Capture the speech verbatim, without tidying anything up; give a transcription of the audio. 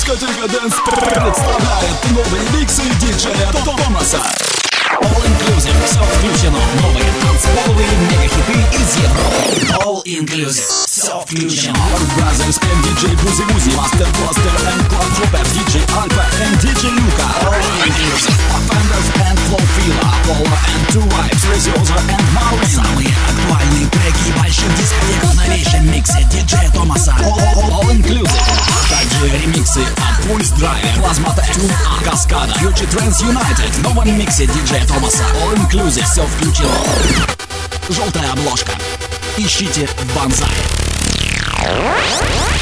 Дискотека Dance представляет новые миксы диджея Томаса. All Inclusive, все включено. Новые танцполовые мегахиты из Европы. All Inclusive, все включено. Your Brothers and ди джей Boozy Woozy, Master Blaster and Club Hopper, ди джей Alpha and ди джей Luca. All Inclusive, Offenders and Flow Fila, Polar and Two Vibes, Reziosa and Marlin. Самые актуальные треки больших дискотек в новейшем миксе диджея Томаса. All, all, all Inclusive. Также ремиксы от Pulse Drive, Plasma Tech, Cascada, Future Trends United. В новом миксе диджея Томаса. All Inclusive, все включено. Желтая обложка. Ищите в Банзае.